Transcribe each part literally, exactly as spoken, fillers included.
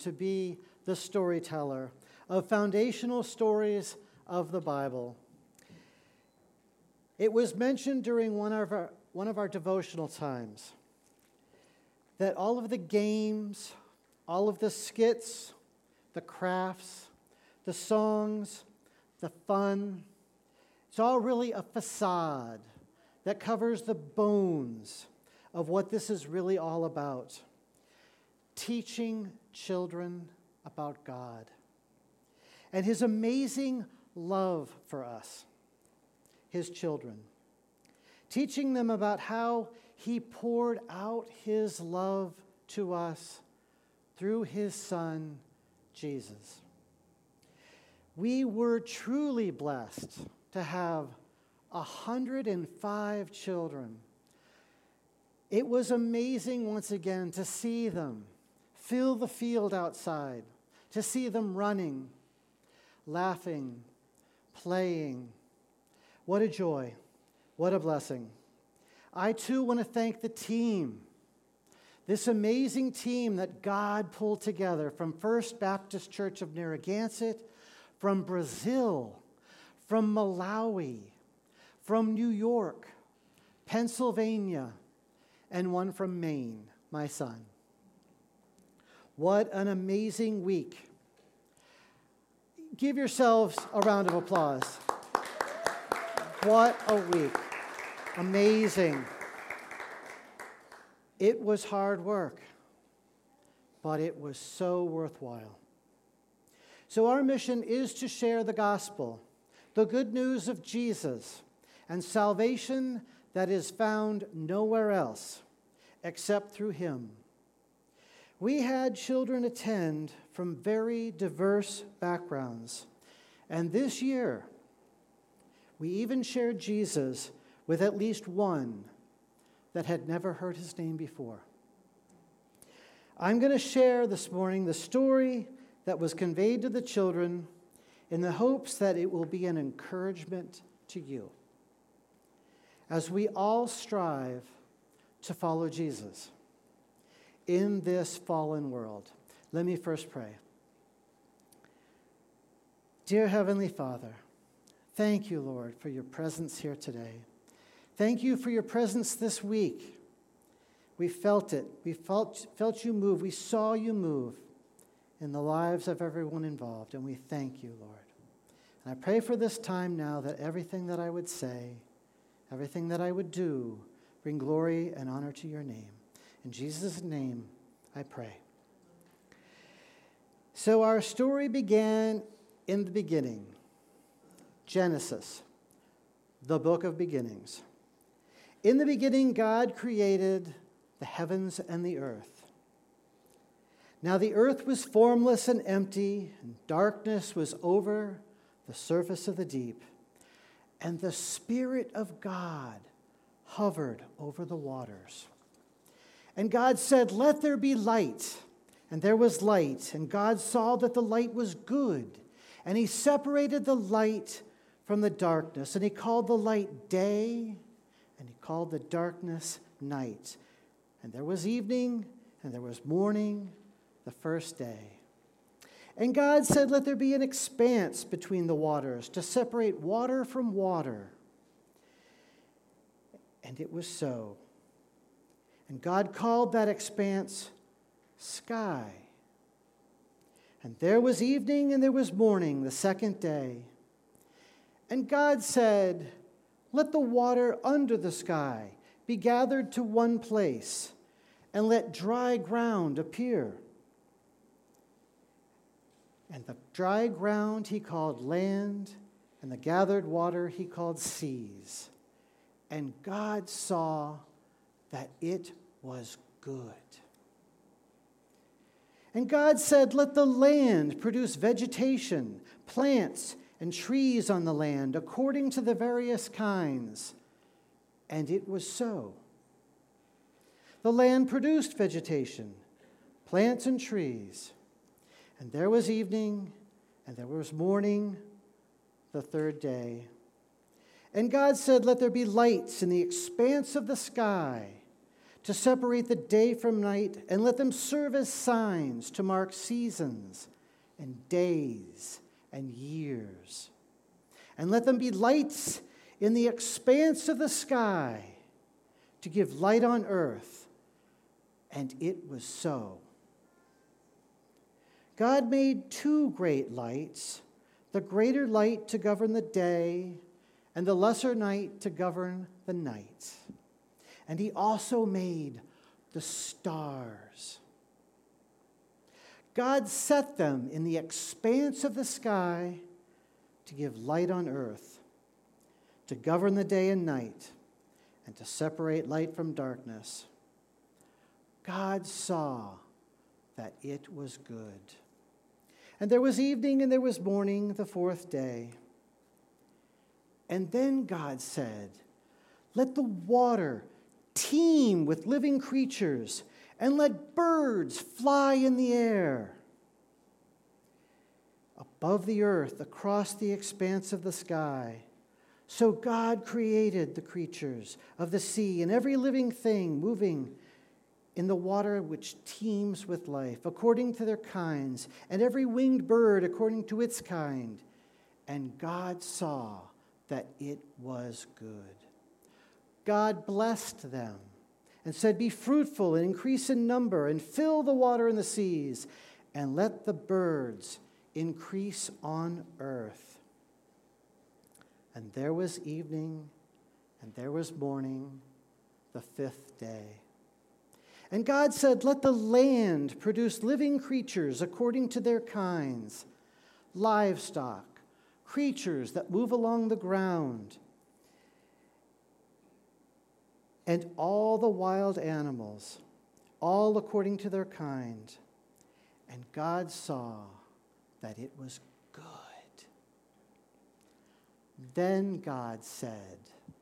to be the storyteller of foundational stories of the Bible. It was mentioned during one of our, one of our devotional times that all of the games, all of the skits, the crafts, the songs, the fun, it's all really a facade that covers the bones of what this is really all about. Teaching children about God and His amazing love for us, His children. Teaching them about how He poured out His love to us through His Son, Jesus. We were truly blessed to have one hundred five children. It was amazing once again to see them fill the field outside, to see them running, laughing, playing. What a joy. What a blessing. I too want to thank the team, this amazing team that God pulled together from First Baptist Church of Narragansett, from Brazil, from Malawi, from New York, Pennsylvania, and one from Maine, my son. What an amazing week. Give yourselves a round of applause. What a week. Amazing. It was hard work, but it was so worthwhile. So our mission is to share the gospel, the good news of Jesus, and salvation that is found nowhere else except through Him. We had children attend from very diverse backgrounds, and this year we even shared Jesus with at least one that had never heard His name before. I'm going to share this morning the story that was conveyed to the children in the hopes that it will be an encouragement to you as we all strive to follow Jesus in this fallen world. Let me first pray. Dear Heavenly Father, thank you, Lord, for your presence here today. Thank you for your presence this week. We felt it. We felt, felt you move. We saw you move in the lives of everyone involved, and we thank you, Lord. And I pray for this time now that everything that I would say, everything that I would do, bring glory and honor to your name. In Jesus' name, I pray. So our story began in the beginning. Genesis, the book of beginnings. In the beginning, God created the heavens and the earth. Now the earth was formless and empty, and darkness was over the surface of the deep. And the Spirit of God hovered over the waters. And God said, "Let there be light." And there was light. And God saw that the light was good. And He separated the light from the darkness. And He called the light day, and He called the darkness night. And there was evening, and there was morning, the first day. And God said, "Let there be an expanse between the waters to separate water from water." And it was so. And God called that expanse sky. And there was evening and there was morning, the second day. And God said, "Let the water under the sky be gathered to one place, and let dry ground appear." And the dry ground He called land, and the gathered water He called seas. And God saw that it was good. And God said, "Let the land produce vegetation, plants, and trees on the land, according to the various kinds." And it was so. The land produced vegetation, plants, and trees. And there was evening, and there was morning, the third day. And God said, "Let there be lights in the expanse of the sky to separate the day from night, and let them serve as signs to mark seasons and days and years. And let them be lights in the expanse of the sky to give light on earth. And it was so. God made two great lights, the greater light to govern the day, and the lesser night to govern the night. And he also made the stars. God set them in the expanse of the sky to give light on earth, to govern the day and night, and to separate light from darkness. God saw that it was good. And there was evening and there was morning the fourth day. And then God said, "Let the water teem with living creatures, and let birds fly in the air." Above the earth, across the expanse of the sky. So God created the creatures of the sea and every living thing moving in the water which teems with life, according to their kinds, and every winged bird according to its kind. And God saw that it was good. God blessed them and said, "Be fruitful and increase in number, and fill the water in the seas, and let the birds increase on earth." And there was evening, and there was morning, the fifth day. And God said, "Let the land produce living creatures according to their kinds, livestock, creatures that move along the ground, and all the wild animals, all according to their kind." And God saw that it was good. Then God said,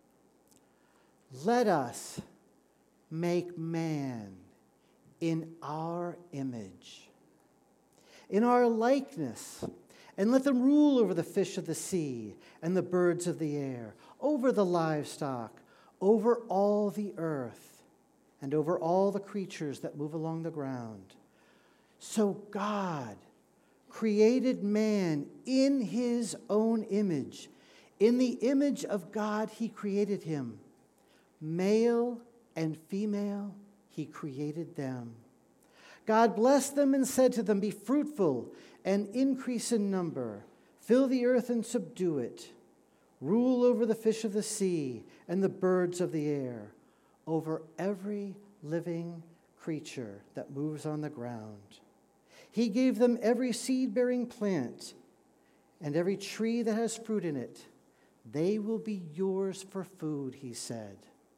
"Let us make man in our image, in our likeness, and let them rule over the fish of the sea and the birds of the air, over the livestock, over all the earth, and over all the creatures that move along the ground." So God created man in his own image. In the image of God he created him. Male and female he created them. God blessed them and said to them, "Be fruitful and increase in number. Fill the earth and subdue it. Rule over the fish of the sea and the birds of the air, over every living creature that moves on the ground." He gave them every seed-bearing plant and every tree that has fruit in it. "They will be yours for food," he said.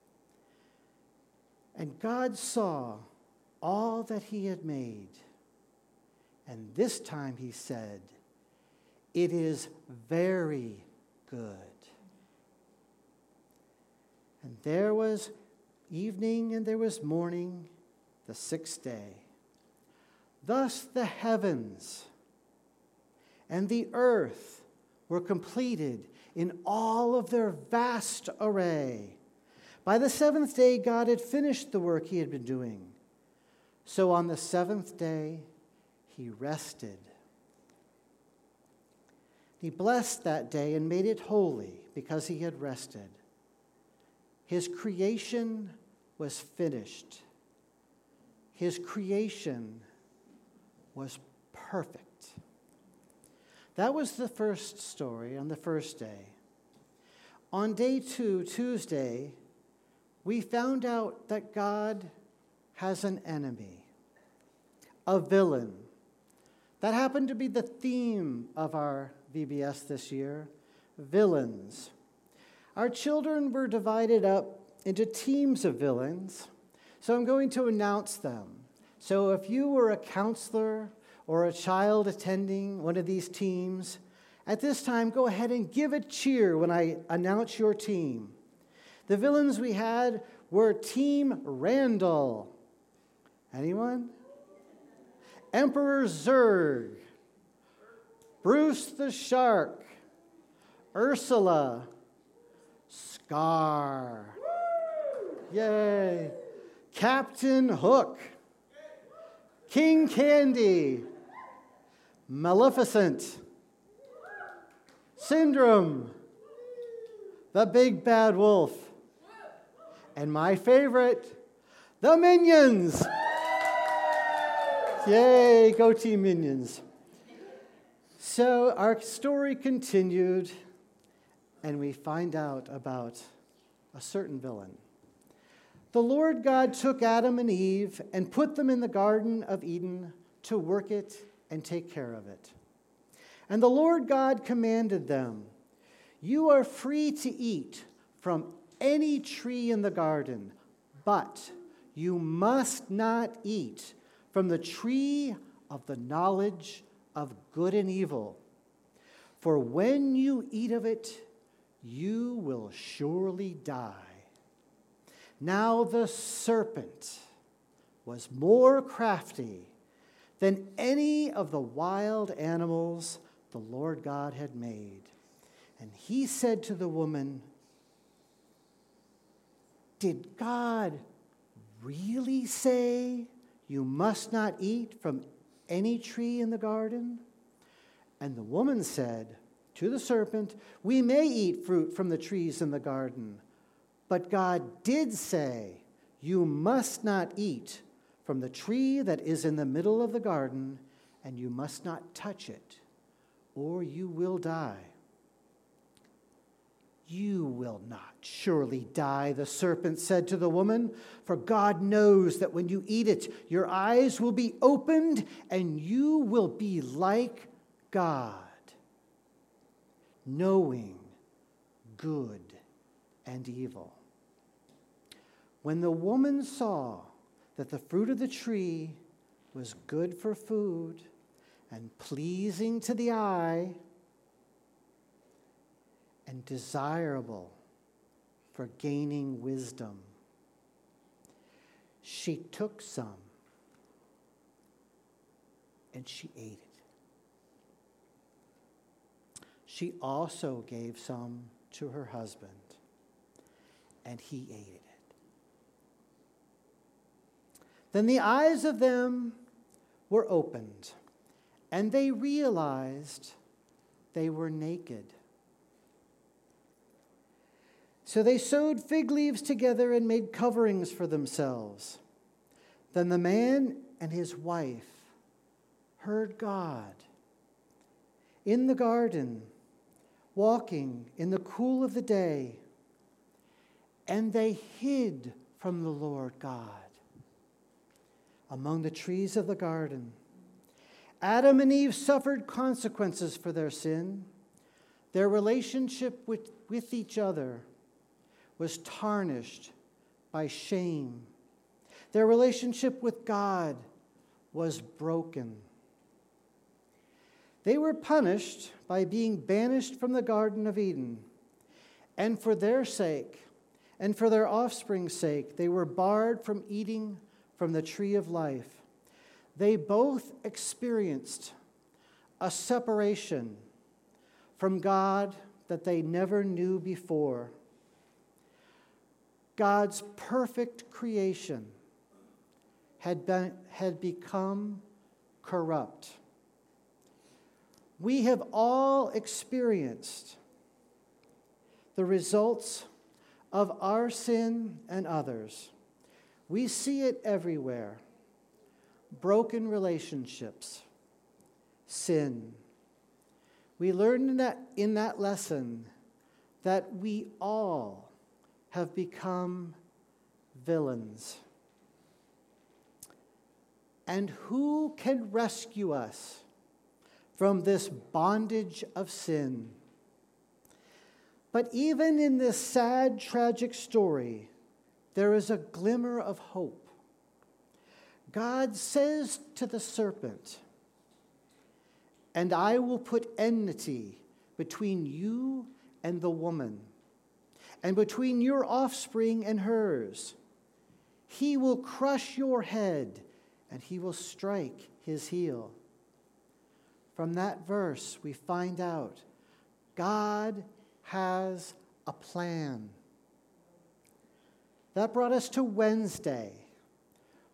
And God saw all that he had made. And this time he said, "It is very good." And there was evening and there was morning, the sixth day. Thus the heavens and the earth were completed in all of their vast array. By the seventh day, God had finished the work he had been doing. So on the seventh day, he rested. He blessed that day and made it holy because he had rested. His creation was finished. His creation was perfect. That was the first story on the first day. On day two, Tuesday, we found out that God has an enemy, a villain. That happened to be the theme of our V B S this year, villains. Our children were divided up into teams of villains, so I'm going to announce them. So if you were a counselor or a child attending one of these teams, at this time, go ahead and give a cheer when I announce your team. The villains we had were Team Randall. Anyone? Emperor Zurg. Bruce the Shark. Ursula. Scar. Yay. Captain Hook, King Candy, Maleficent, Syndrome, the Big Bad Wolf, and my favorite, the Minions. Yay, go Team Minions. So our story continued, and we find out about a certain villain. The Lord God took Adam and Eve and put them in the Garden of Eden to work it and take care of it. And the Lord God commanded them, "You are free to eat from any tree in the garden, but you must not eat from the tree of the knowledge of good and evil. For when you eat of it, you will surely die." Now the serpent was more crafty than any of the wild animals the Lord God had made. And he said to the woman, "Did God really say you must not eat from any tree in the garden?" And the woman said to the serpent, "We may eat fruit from the trees in the garden. But God did say, you must not eat from the tree that is in the middle of the garden, and you must not touch it, or you will die." "You will not surely die," the serpent said to the woman, "for God knows that when you eat it, your eyes will be opened, and you will be like God, knowing good and evil." When the woman saw that the fruit of the tree was good for food and pleasing to the eye and desirable for gaining wisdom, she took some and she ate it. She also gave some to her husband, and he ate it. Then the eyes of them were opened, and they realized they were naked. So they sewed fig leaves together and made coverings for themselves. Then the man and his wife heard God in the garden, walking in the cool of the day, and they hid from the Lord God among the trees of the garden. Adam and Eve suffered consequences for their sin. Their relationship with, with each other was tarnished by shame. Their relationship with God was broken. They were punished by being banished from the Garden of Eden. And for their sake, and for their offspring's sake, they were barred from eating from the tree of life. They both experienced a separation from God that they never knew before. God's perfect creation had been, had become corrupt. We have all experienced the results of our sin and others. We see it everywhere. Broken relationships, sin. We learned in that, in that lesson that we all have become villains. And who can rescue us from this bondage of sin? But even in this sad, tragic story, there is a glimmer of hope. God says to the serpent, "And I will put enmity between you and the woman, and between your offspring and hers. He will crush your head, and he will strike his heel." From that verse, we find out God has a plan. That brought us to Wednesday,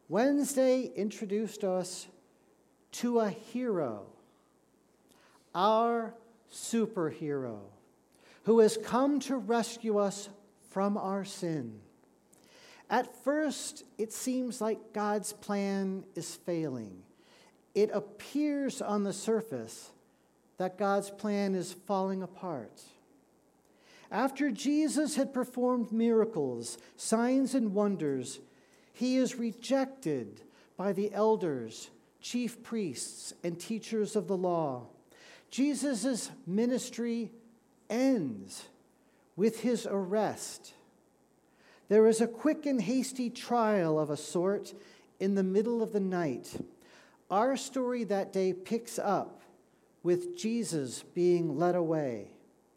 Wednesday introduced us to a hero, our superhero, who has come to rescue us from our sin. At first, it seems like God's plan is failing. It appears on the surface that God's plan is falling apart. After Jesus had performed miracles, signs, and wonders, he is rejected by the elders, chief priests, and teachers of the law. Jesus' ministry ends with his arrest. There is a quick and hasty trial of a sort in the middle of the night. Our story that day picks up with Jesus being led away.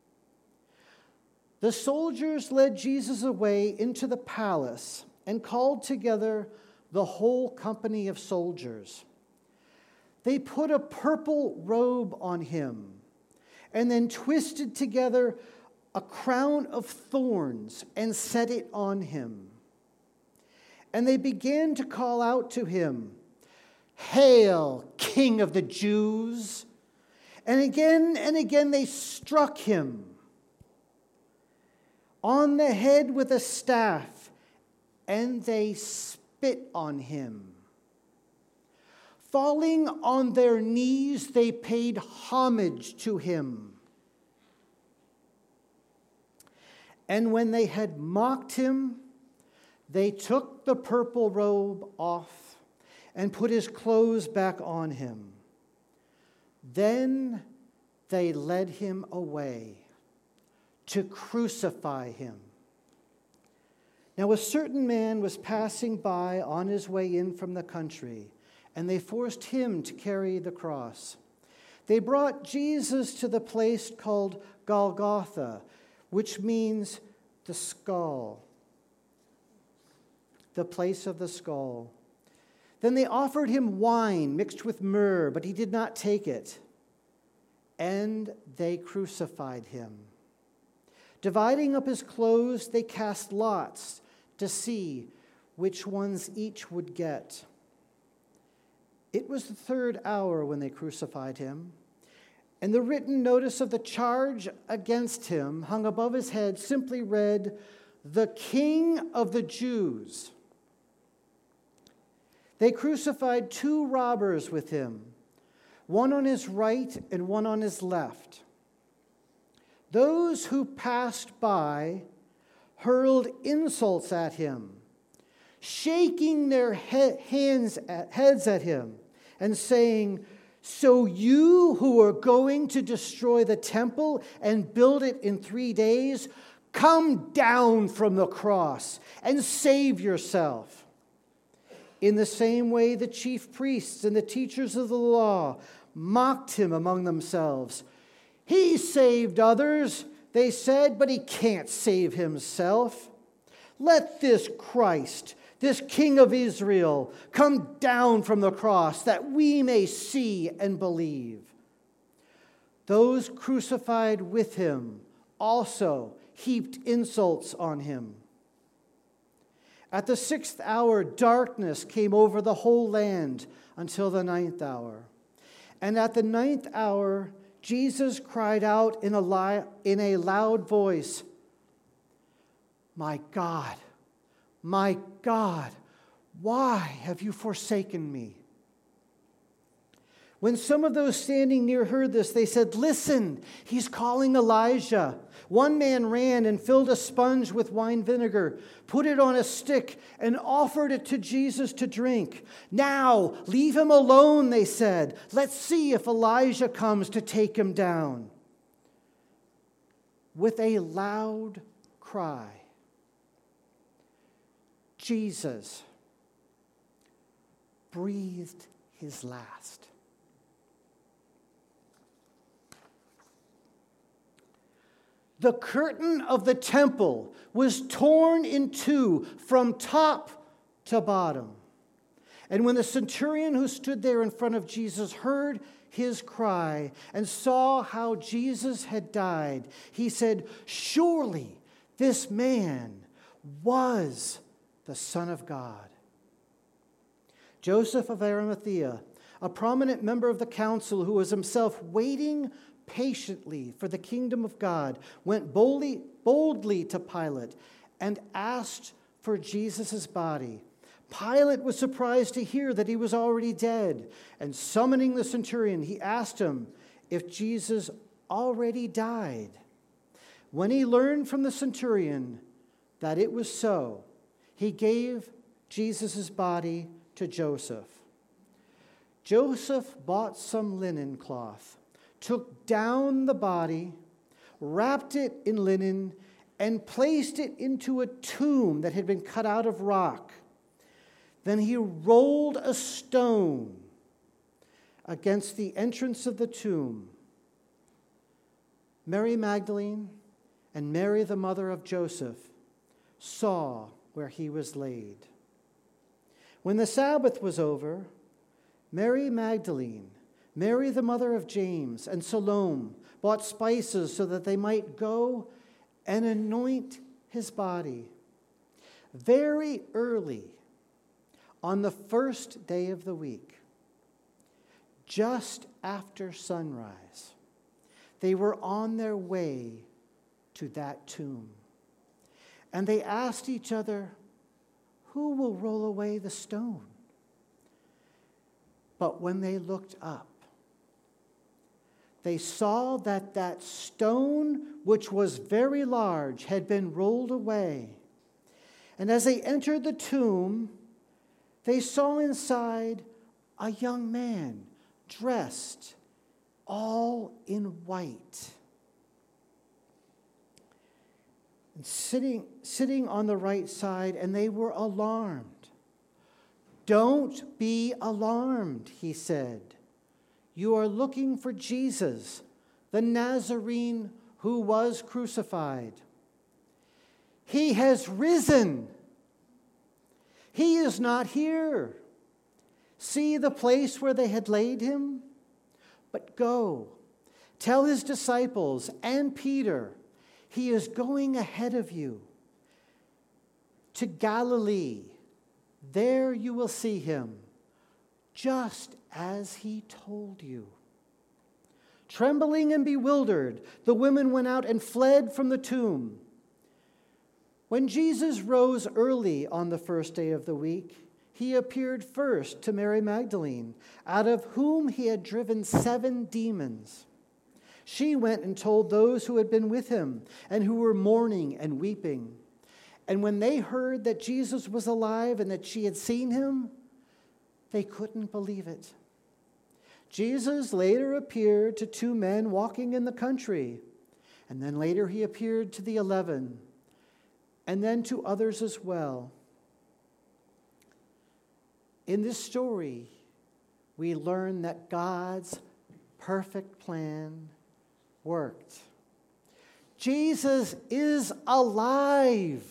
The soldiers led Jesus away into the palace and called together the whole company of soldiers. They put a purple robe on him and then twisted together a crown of thorns and set it on him. And they began to call out to him, "Hail, King of the Jews!" And again and again they struck him on the head with a staff, and they spit on him. Falling on their knees, they paid homage to him. And when they had mocked him, they took the purple robe off and put his clothes back on him. Then they led him away to crucify him. Now a certain man was passing by on his way in from the country, and they forced him to carry the cross. They brought Jesus to the place called Golgotha, which means the skull, the place of the skull. Then they offered him wine mixed with myrrh, but he did not take it. And they crucified him. Dividing up his clothes, they cast lots to see which ones each would get. It was the third hour when they crucified him, and the written notice of the charge against him hung above his head simply read, "The King of the Jews." They crucified two robbers with him, one on his right and one on his left. Those who passed by hurled insults at him, shaking their he- hands at, heads at him and saying, "So you who are going to destroy the temple and build it in three days, come down from the cross and save yourself." In the same way, the chief priests and the teachers of the law mocked him among themselves. "He saved others," they said, "but he can't save himself. Let this Christ, this King of Israel, come down from the cross that we may see and believe." Those crucified with him also heaped insults on him. At the sixth hour, darkness came over the whole land until the ninth hour. And at the ninth hour, Jesus cried out in a, li- in a loud voice, "My God, my God, why have you forsaken me?" When some of those standing near heard this, they said, "Listen, he's calling Elijah." One man ran and filled a sponge with wine vinegar, put it on a stick, and offered it to Jesus to drink. "Now, leave him alone," they said. "Let's see if Elijah comes to take him down." With a loud cry, Jesus breathed his last. The curtain of the temple was torn in two from top to bottom. And when the centurion who stood there in front of Jesus heard his cry and saw how Jesus had died, he said, "Surely this man was the Son of God." Joseph of Arimathea, a prominent member of the council who was himself waiting patiently for the kingdom of God, went boldly, boldly to Pilate and asked for Jesus' body. Pilate was surprised to hear that he was already dead, and summoning the centurion, he asked him if Jesus already died. When he learned from the centurion that it was so, he gave Jesus' body to Joseph. Joseph bought some linen cloth, took down the body, wrapped it in linen, and placed it into a tomb that had been cut out of rock. Then he rolled a stone against the entrance of the tomb. Mary Magdalene and Mary, the mother of Joseph, saw where he was laid. When the Sabbath was over, Mary Magdalene, Mary, the mother of James, and Salome bought spices so that they might go and anoint his body. Very early on the first day of the week, just after sunrise, they were on their way to that tomb. And they asked each other, "Who will roll away the stone?" But when they looked up, they saw that that stone, which was very large, had been rolled away. And as they entered the tomb, they saw inside a young man dressed all in white. And sitting, sitting on the right side, and they were alarmed. "Don't be alarmed," he said. "You are looking for Jesus, the Nazarene who was crucified. He has risen. He is not here. See the place where they had laid him? But go, tell his disciples and Peter, he is going ahead of you to Galilee. There you will see him, just as he told you." Trembling and bewildered, the women went out and fled from the tomb. When Jesus rose early on the first day of the week, he appeared first to Mary Magdalene, out of whom he had driven seven demons. She went and told those who had been with him and who were mourning and weeping. And when they heard that Jesus was alive and that she had seen him, they couldn't believe it. Jesus later appeared to two men walking in the country, and then later he appeared to the eleven, and then to others as well. In this story, we learn that God's perfect plan worked. Jesus is alive.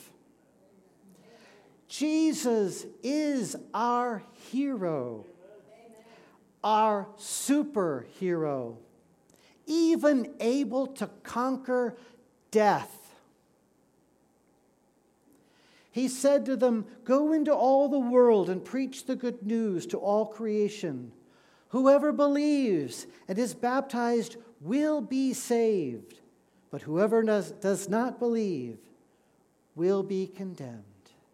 Jesus is our hero, our superhero, even able to conquer death. He said to them, "Go into all the world and preach the good news to all creation. Whoever believes and is baptized will be saved, but whoever does, does not believe will be condemned."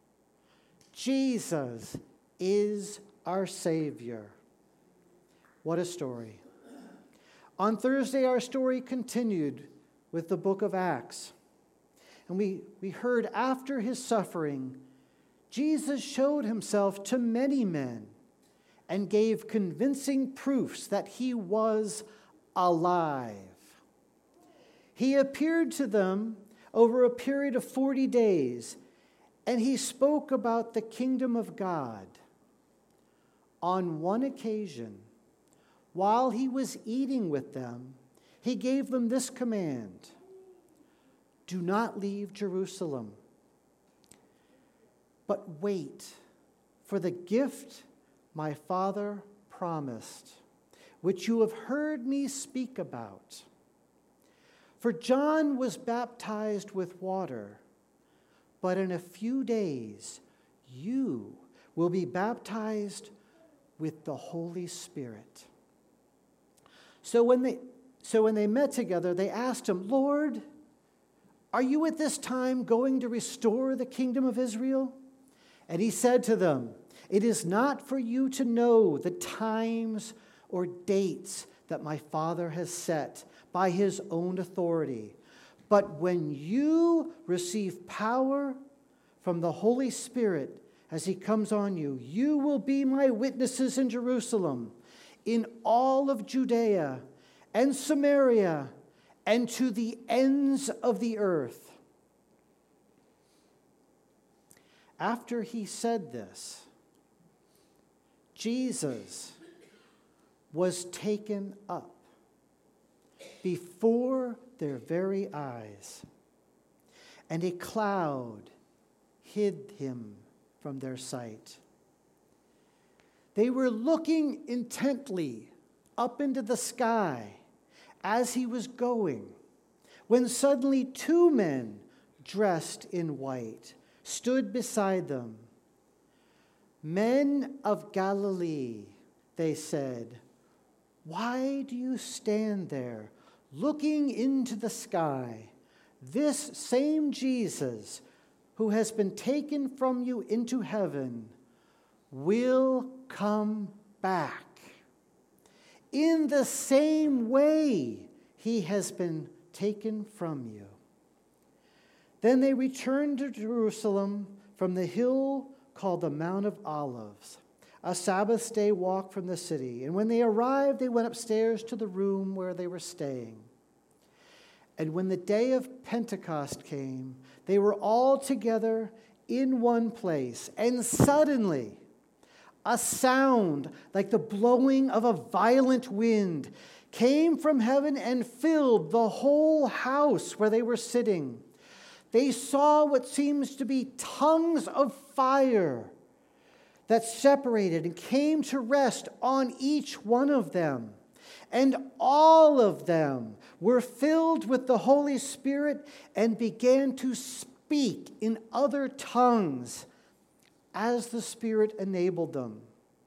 Jesus is our Savior. What a story. On Thursday, our story continued with the book of Acts. And we, we heard after his suffering, Jesus showed himself to many men and gave convincing proofs that he was alive. He appeared to them over a period of forty days, and he spoke about the kingdom of God. On one occasion, while he was eating with them, he gave them this command: "Do not leave Jerusalem, but wait for the gift my Father promised, which you have heard me speak about. For John was baptized with water, but in a few days you will be baptized with the Holy Spirit. So when they, so when they met together, they asked him, Lord, are you at this time going to restore the kingdom of Israel? And he said to them, it is not for you to know the times or dates that my Father has set by his own authority. But when you receive power from the Holy Spirit as he comes on you, you will be my witnesses in Jerusalem, in all of Judea and Samaria, and to the ends of the earth. After he said this, Jesus was taken up before their very eyes, and a cloud hid him from their sight. They were looking intently up into the sky as he was going, when suddenly two men dressed in white stood beside them. Men of Galilee, they said, why do you stand there looking into the sky? This same Jesus who has been taken from you into heaven will come back in the same way he has been taken from you. Then they returned to Jerusalem from the hill called the Mount of Olives, a Sabbath day walk from the city. And when they arrived, they went upstairs to the room where they were staying. And when the day of Pentecost came, they were all together in one place. And suddenly, a sound like the blowing of a violent wind came from heaven and filled the whole house where they were sitting. They saw what seems to be tongues of fire that separated and came to rest on each one of them. And all of them were filled with the Holy Spirit and began to speak in other tongues as the Spirit enabled them.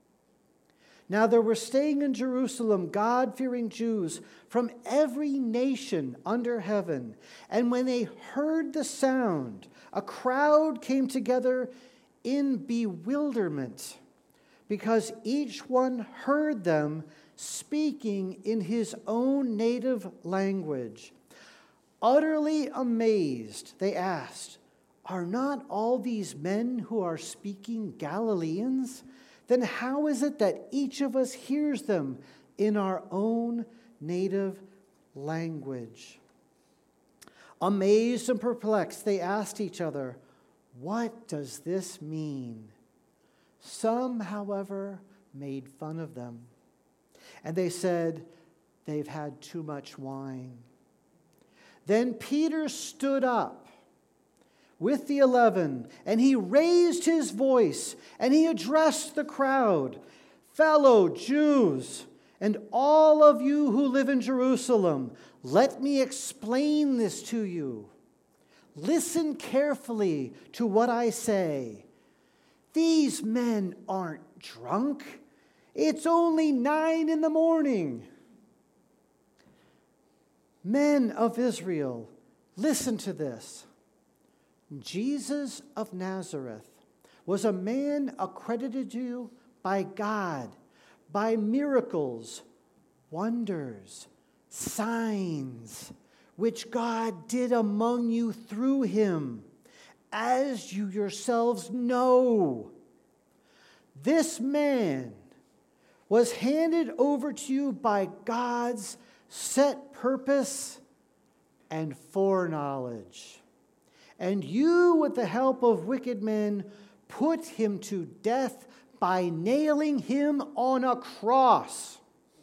Now there were staying in Jerusalem God-fearing Jews from every nation under heaven. And when they heard the sound, a crowd came together in bewilderment, because each one heard them speaking in his own native language. Utterly amazed, they asked, are not all these men who are speaking Galileans? Then how is it that each of us hears them in our own native language? Amazed and perplexed, they asked each other, what does this mean? Some, however, made fun of them. And they said, they've had too much wine. Then Peter stood up with the eleven, and he raised his voice, and he addressed the crowd, fellow Jews, and all of you who live in Jerusalem, let me explain this to you. Listen carefully to what I say. These men aren't drunk. It's only nine in the morning. Men of Israel, listen to this. Jesus of Nazareth was a man accredited to you by God, by miracles, wonders, signs, which God did among you through him, as you yourselves know. This man was handed over to you by God's set purpose and foreknowledge. And you, with the help of wicked men, put him to death by nailing him on a cross.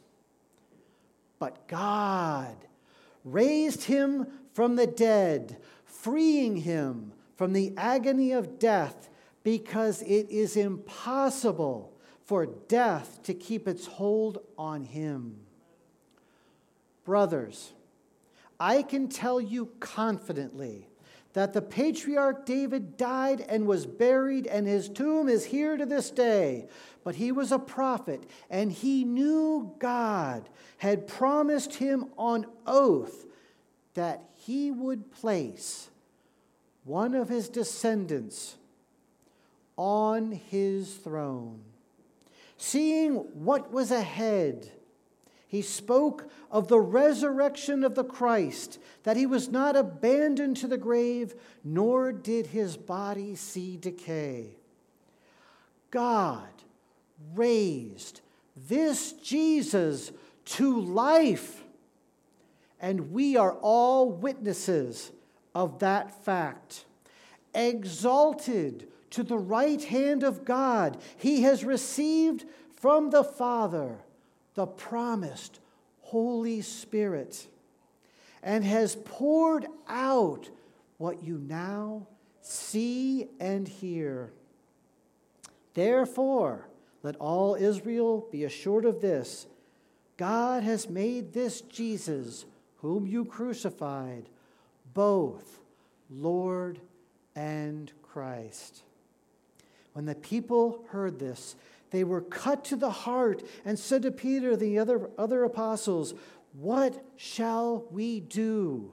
But God raised him from the dead, freeing him from the agony of death, because it is impossible for death to keep its hold on him. Brothers, I can tell you confidently that the patriarch David died and was buried, and his tomb is here to this day. But he was a prophet, and he knew God had promised him on oath that he would place one of his descendants on his throne. Seeing what was ahead, he spoke of the resurrection of the Christ, that he was not abandoned to the grave, nor did his body see decay. God raised this Jesus to life, and we are all witnesses of that fact. Exalted to the right hand of God, he has received from the Father the promised Holy Spirit, and has poured out what you now see and hear. Therefore, let all Israel be assured of this: God has made this Jesus, whom you crucified, both Lord and Christ. When the people heard this, they were cut to the heart and said to Peter and the other, other apostles, "What shall we do?"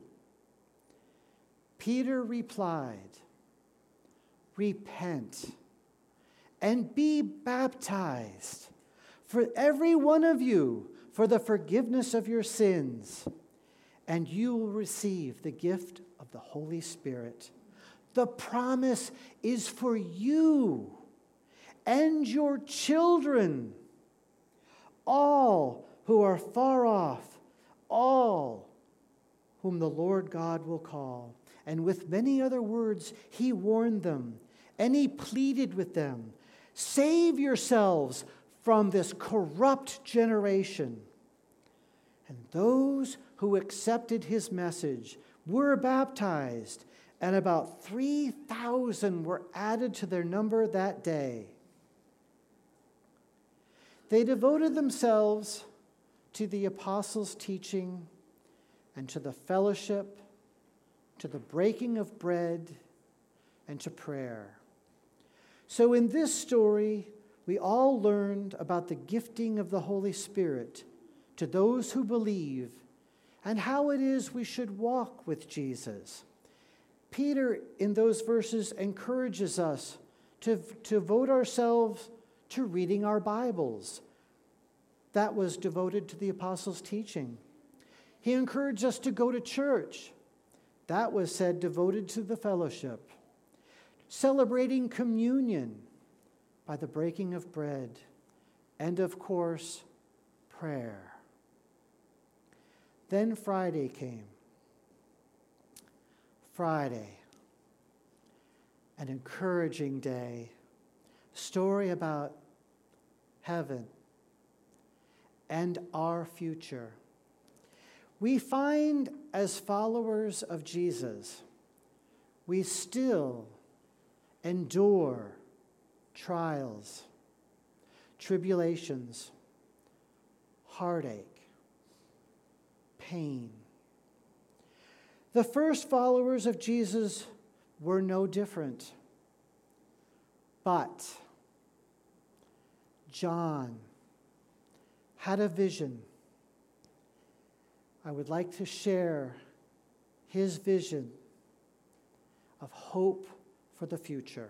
Peter replied, "Repent and be baptized, for every one of you, for the forgiveness of your sins, and you will receive the gift of the Holy Spirit. The promise is for you and your children, all who are far off, all whom the Lord God will call." And with many other words, he warned them, and he pleaded with them, "Save yourselves from this corrupt generation." And those who accepted his message were baptized, and about three thousand were added to their number that day. They devoted themselves to the apostles' teaching and to the fellowship, to the breaking of bread, and to prayer. So in this story, we all learned about the gifting of the Holy Spirit to those who believe and how it is we should walk with Jesus. Peter, in those verses, encourages us to, to devote ourselves to reading our Bibles. That was devoted to the apostles' teaching. He encouraged us to go to church. That was said devoted to the fellowship. Celebrating communion by the breaking of bread. And of course, prayer. Then Friday came. Friday, an encouraging day. Story about heaven and our future. We find, as followers of Jesus, we still endure trials, tribulations, heartache, pain. The first followers of Jesus were no different. But John had a vision. I would like to share his vision of hope for the future.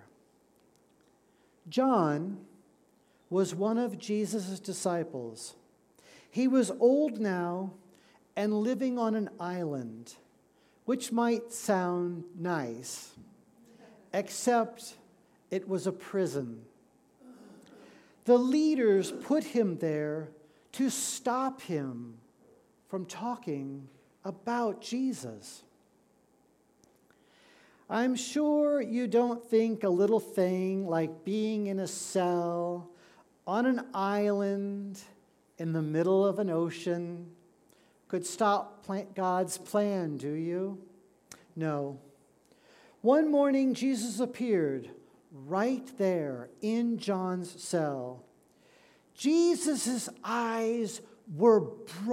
John was one of Jesus' disciples. He was old now and living on an island, which might sound nice, except it was a prison. The leaders put him there to stop him from talking about Jesus. I'm sure you don't think a little thing like being in a cell on an island in the middle of an ocean could stop God's plan, do you? No. One morning, Jesus appeared right there in John's cell. Jesus' eyes were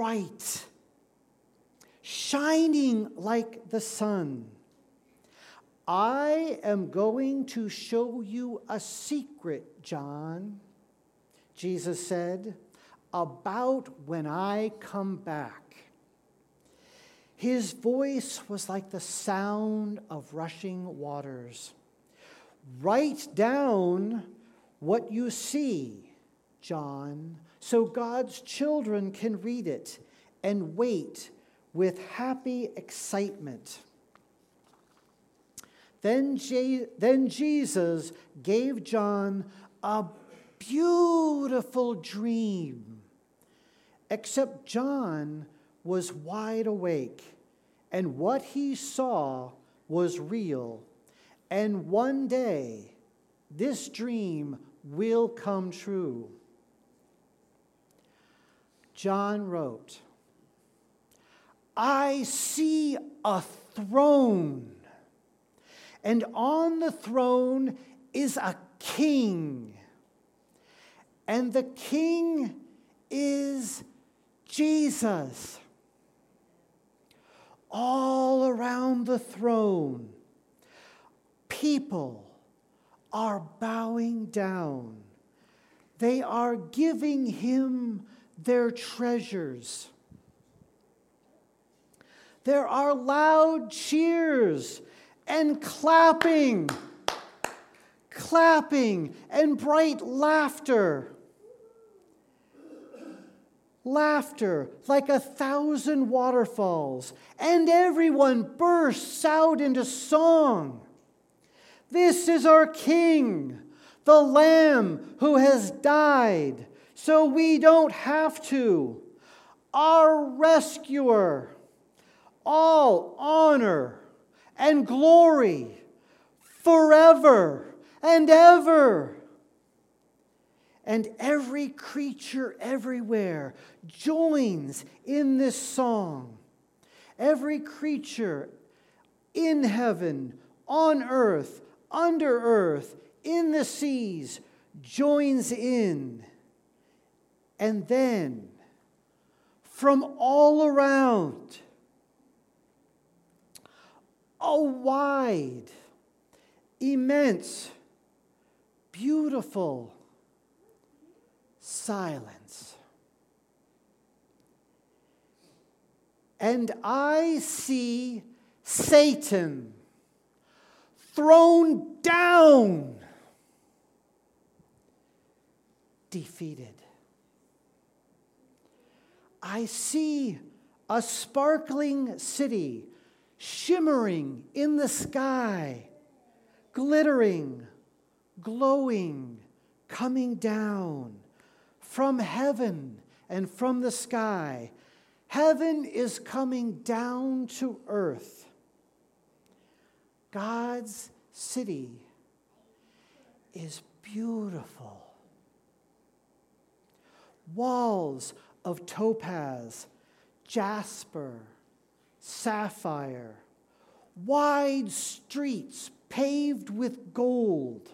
bright, shining like the sun. I am going to show you a secret, John, Jesus said, about when I come back. His voice was like the sound of rushing waters. Write down what you see, John, so God's children can read it and wait with happy excitement. Then, Je- then Jesus gave John a beautiful dream, except John was wide awake, and what he saw was real. And one day, this dream will come true. John wrote, I see a throne, and on the throne is a king, and the king is Jesus. All around the throne, people are bowing down. They are giving him their treasures. There are loud cheers and clapping, clapping and bright laughter. Laughter like a thousand waterfalls, and everyone bursts out into song. This is our King, the Lamb who has died, so we don't have to. Our rescuer, all honor and glory forever and ever. And every creature everywhere joins in this song. Every creature in heaven, on earth, under earth, in the seas, joins in. And then, from all around, a wide, immense, beautiful silence. And I see Satan thrown down, defeated. I see a sparkling city shimmering in the sky, glittering, glowing, coming down from heaven and from the sky. Heaven is coming down to earth. God's city is beautiful. Walls of topaz, jasper, sapphire, wide streets paved with gold,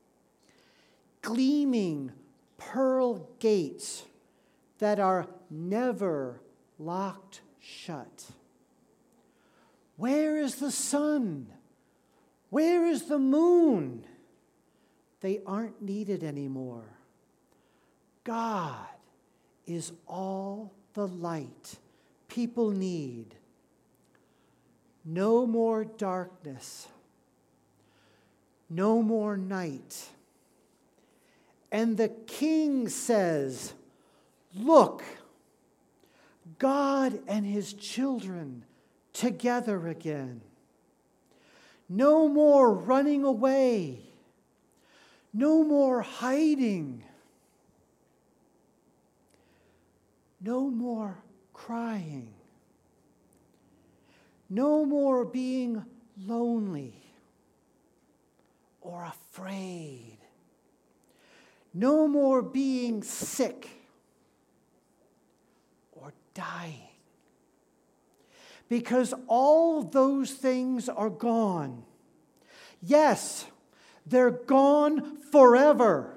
gleaming pearl gates that are never locked shut. Where is the sun? Where is the moon? They aren't needed anymore. God is all the light people need. No more darkness. No more night. And the King says, look, God and his children together again. No more running away. No more hiding. No more crying. No more being lonely or afraid. No more being sick or dying. Because all those things are gone. Yes, they're gone forever.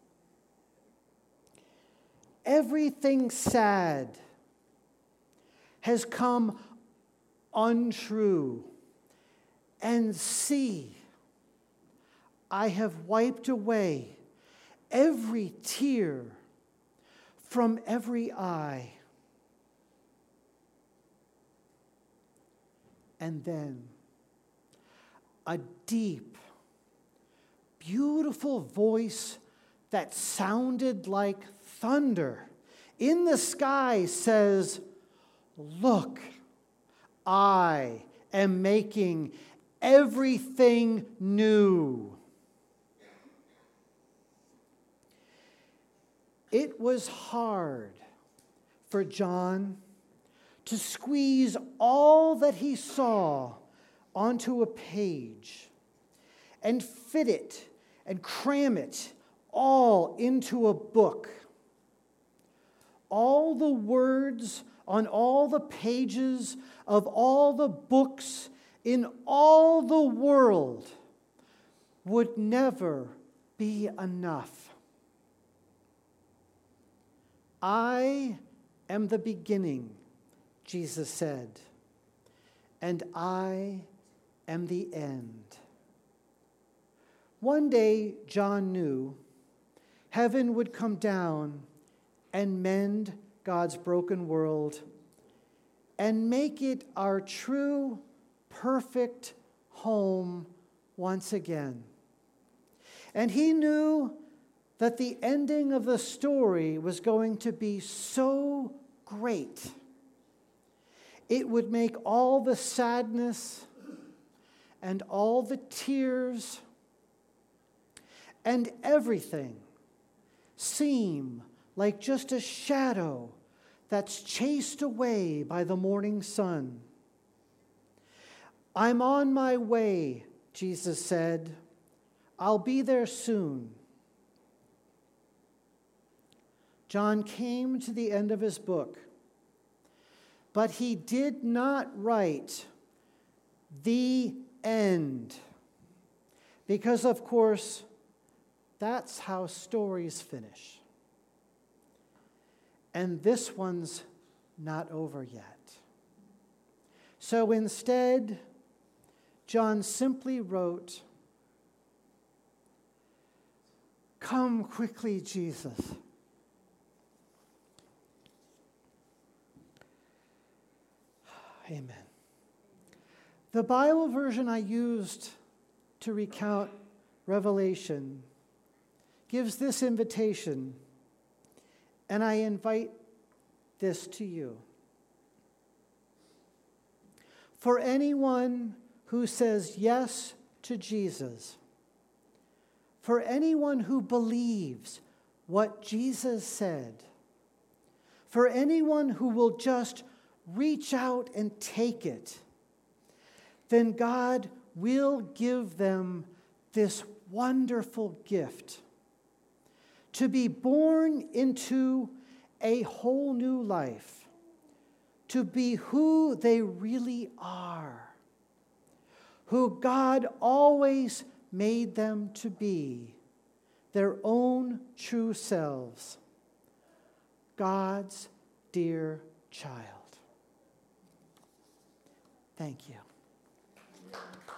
Everything sad has come untrue. and see, I have wiped away every tear from every eye. And then a deep, beautiful voice that sounded like thunder in the sky says, "Look, I am making everything new." It was hard for John to squeeze all that he saw onto a page and fit it and cram it all into a book. All the words on all the pages of all the books in all the world would never be enough. I am the beginning, Jesus said, and I am the end. One day, John knew heaven would come down and mend God's broken world and make it our true, perfect home once again. And he knew that the ending of the story was going to be so great. It would make all the sadness and all the tears and everything seem like just a shadow that's chased away by the morning sun. I'm on my way, Jesus said. I'll be there soon. John came to the end of his book, but he did not write the end, because, of course, that's how stories finish. And this one's not over yet. So instead, John simply wrote, "Come quickly, Jesus." Amen. The Bible version I used to recount Revelation gives this invitation, and I invite this to you. For anyone who says yes to Jesus, for anyone who believes what Jesus said, for anyone who will just reach out and take it, then God will give them this wonderful gift to be born into a whole new life, to be who they really are, who God always made them to be, their own true selves, God's dear child. Thank you.